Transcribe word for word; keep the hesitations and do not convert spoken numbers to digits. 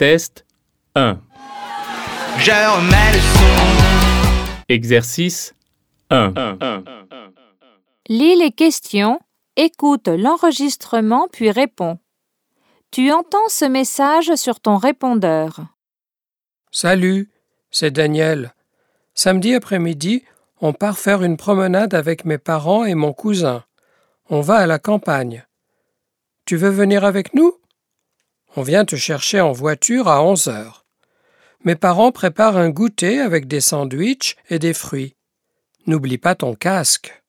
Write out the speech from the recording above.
Test un. Je remets le son. Exercice un. Lis les questions, écoute l'enregistrement puis réponds. Tu entends ce message sur ton répondeur. Salut, c'est Daniel. Samedi après-midi, on part faire une promenade avec mes parents et mon cousin. On va à la campagne. Tu veux venir avec nous? On vient te chercher en voiture à onze heures. Mes parents préparent un goûter avec des sandwichs et des fruits. N'oublie pas ton casque.